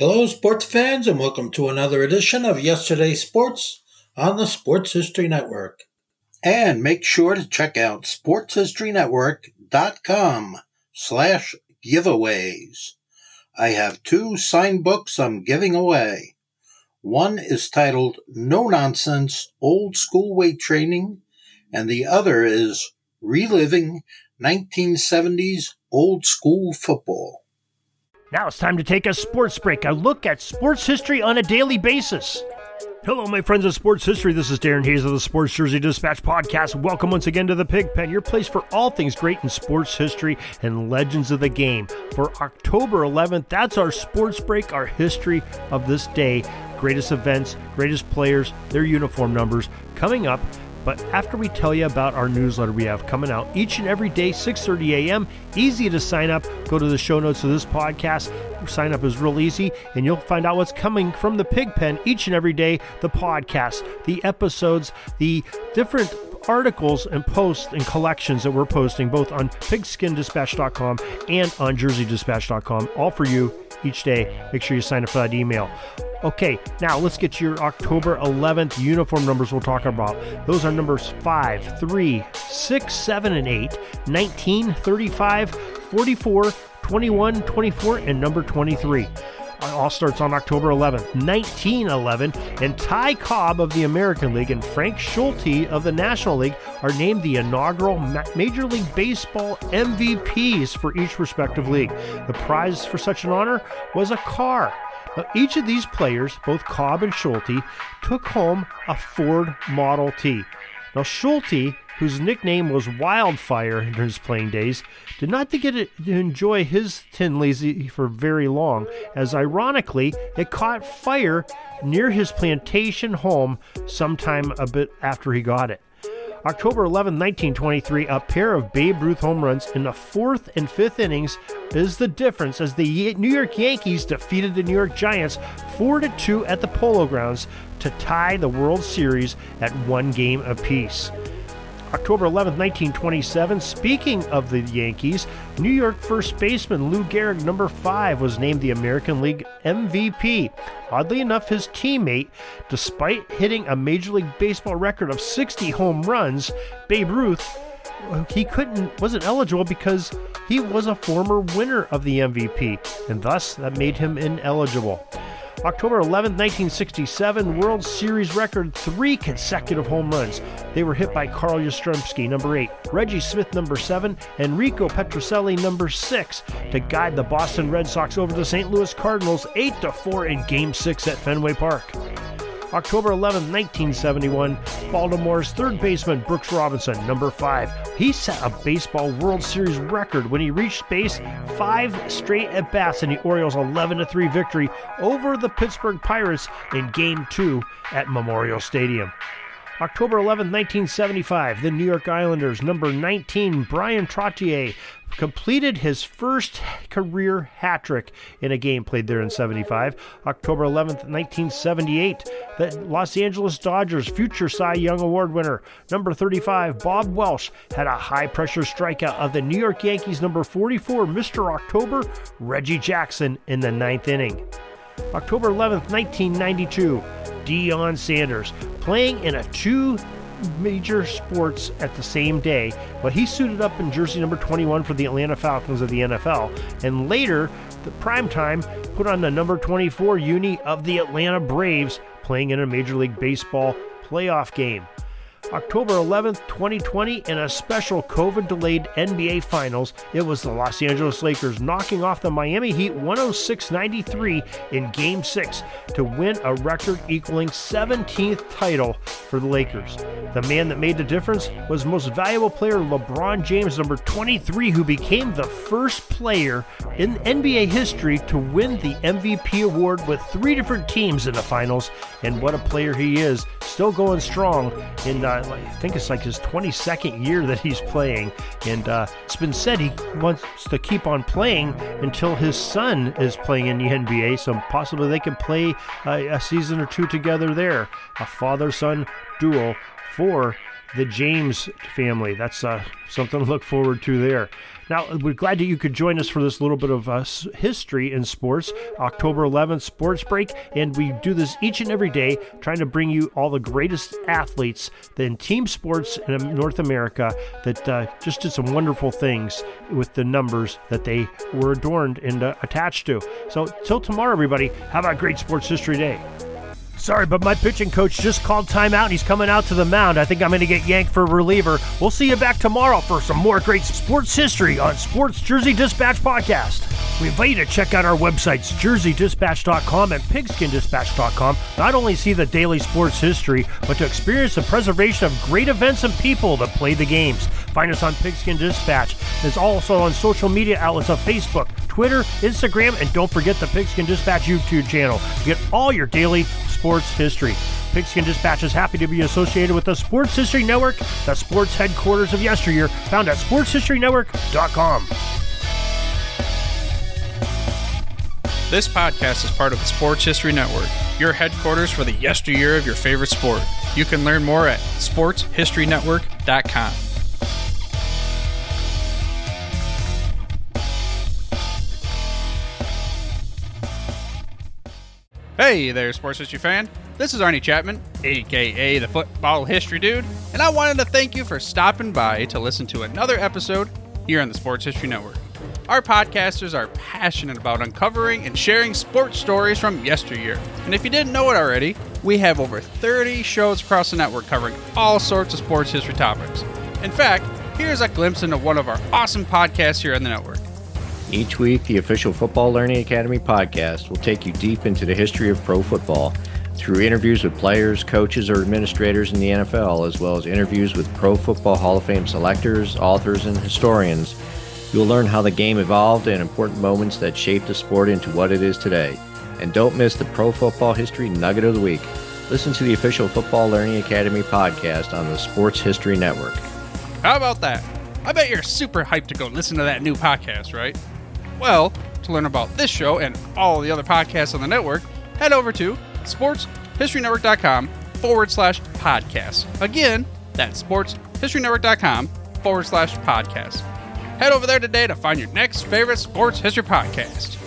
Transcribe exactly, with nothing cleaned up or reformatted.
Hello, sports fans, and welcome to another edition of Yesterday's Sports on the Sports History Network. And make sure to check out sportshistorynetwork.com slash giveaways. I have two signed books I'm giving away. One is titled No Nonsense Old School Weight Training, and the other is Reliving nineteen seventies Old School Football. Now it's time to take a sports break, a look at sports history on a daily basis. Hello, my friends of sports history. This is Darren Hayes of the Sports Jersey Dispatch podcast. Welcome once again to the Pigpen, your place for all things great in sports history and legends of the game. For October eleventh, that's our sports break, our history of this day. Greatest events, greatest players, their uniform numbers coming up. But after we tell you about our newsletter we have coming out each and every day, six thirty a.m., easy to sign up. Go to the show notes of this podcast. Sign up is real easy, and you'll find out what's coming from the Pigpen each and every day, the podcast, the episodes, the different articles and posts and collections that we're posting both on pigskin dispatch dot com and on jersey dispatch dot com, all for you each day. Make sure you sign up for that email. Okay, now let's get to your October eleventh uniform numbers we'll talk about. Those are numbers five, three, six, seven, and eight, nineteen, thirty-five, forty-four, twenty-one, twenty-four, and number twenty-three. It all starts on October eleventh, nineteen eleven, and Ty Cobb of the American League and Frank Schulte of the National League are named the inaugural Major League Baseball M V Ps for each respective league. The prize for such an honor was a car. Now, each of these players, both Cobb and Schulte, took home a Ford Model T. Now, Schulte, whose nickname was Wildfire in his playing days, did not get to enjoy his Tin Lazy for very long, as ironically, it caught fire near his plantation home sometime a bit after he got it. October eleventh, nineteen twenty-three, a pair of Babe Ruth home runs in the fourth and fifth innings is the difference as the New York Yankees defeated the New York Giants four to two at the Polo Grounds to tie the World Series at one game apiece. October eleventh, nineteen twenty-seven, speaking of the Yankees, New York first baseman Lou Gehrig, number five, was named the American League M V P. Oddly enough, his teammate, despite hitting a Major League Baseball record of sixty home runs, Babe Ruth, he couldn't, wasn't eligible because he was a former winner of the M V P, and thus that made him ineligible. October eleventh, nineteen sixty-seven, World Series record, three consecutive home runs. They were hit by Carl Yastrzemski, number eight, Reggie Smith, number seven, and Rico Petrocelli, number six, to guide the Boston Red Sox over the Saint Louis Cardinals eight to four in Game six at Fenway Park. October eleventh, nineteen seventy-one, Baltimore's third baseman Brooks Robinson, number five. He set a baseball World Series record when he reached base five straight at-bats in the Orioles' eleven to three victory over the Pittsburgh Pirates in Game two at Memorial Stadium. October eleventh, nineteen seventy-five, the New York Islanders' number nineteen, Brian Trottier, completed his first career hat trick in a game played there in seventy-five. October eleventh, nineteen seventy-eight, the Los Angeles Dodgers' future Cy Young Award winner, number thirty-five, Bob Welch, had a high-pressure strikeout of the New York Yankees' number forty-four, Mister October, Reggie Jackson, in the ninth inning. October eleventh, nineteen ninety-two, Deion Sanders, playing in a two major sports at the same day, but he suited up in jersey number twenty-one for the Atlanta Falcons of the N F L, and later, the primetime, put on the number twenty-four uni of the Atlanta Braves, playing in a Major League Baseball playoff game. October eleventh, twenty twenty, in a special COVID-delayed N B A Finals, it was the Los Angeles Lakers knocking off the Miami Heat one oh six ninety-three in Game six to win a record equaling seventeenth title for the Lakers. The man that made the difference was most valuable player LeBron James, number twenty-three, who became the first player in N B A history to win the M V P award with three different teams in the finals, and what a player he is, still going strong in uh, I think it's like his twenty-second year that he's playing, and uh, it's been said he wants to keep on playing until his son is playing in the N B A, so possibly they can play uh, a season or two together there, a father-son duel for the James family. That's uh, something to look forward to there. Now, we're glad that you could join us for this little bit of uh, history in sports, October eleventh Sports Break, and we do this each and every day, trying to bring you all the greatest athletes in team sports in North America that uh, just did some wonderful things with the numbers that they were adorned and uh, attached to. So, till tomorrow, everybody, have a great Sports History Day. Sorry, but my pitching coach just called timeout and he's coming out to the mound. I think I'm going to get yanked for reliever. We'll see you back tomorrow for some more great sports history on Sports Jersey Dispatch Podcast. We invite you to check out our websites, jersey dispatch dot com and pigskin dispatch dot com. Not only see the daily sports history, but to experience the preservation of great events and people that play the games. Find us on Pigskin Dispatch. It's also on social media outlets of Facebook, Twitter, Instagram, and don't forget the Pigskin Dispatch YouTube channel to get all your daily sports history. Pigskin Dispatch is happy to be associated with the Sports History Network, the sports headquarters of yesteryear, found at sports history network dot com. This podcast is part of the Sports History Network, your headquarters for the yesteryear of your favorite sport. You can learn more at sports history network dot com. Hey there, sports history fan. This is Arnie Chapman, aka the Football History Dude, and I wanted to thank you for stopping by to listen to another episode here on the Sports History Network. Our podcasters are passionate about uncovering and sharing sports stories from yesteryear. And if you didn't know it already, we have over thirty shows across the network covering all sorts of sports history topics. In fact, here's a glimpse into one of our awesome podcasts here on the network. Each week, the official Football Learning Academy podcast will take you deep into the history of pro football through interviews with players, coaches, or administrators in the N F L, as well as interviews with Pro Football Hall of Fame selectors, authors, and historians. You'll learn how the game evolved and important moments that shaped the sport into what it is today. And don't miss the Pro Football History Nugget of the Week. Listen to the official Football Learning Academy podcast on the Sports History Network. How about that? I bet you're super hyped to go listen to that new podcast, right? Well, to learn about this show and all the other podcasts on the network, head over to sports history network dot com forward slash podcast. Again, that's sports history network dot com forward slash podcast. Head over there today to find your next favorite sports history podcast.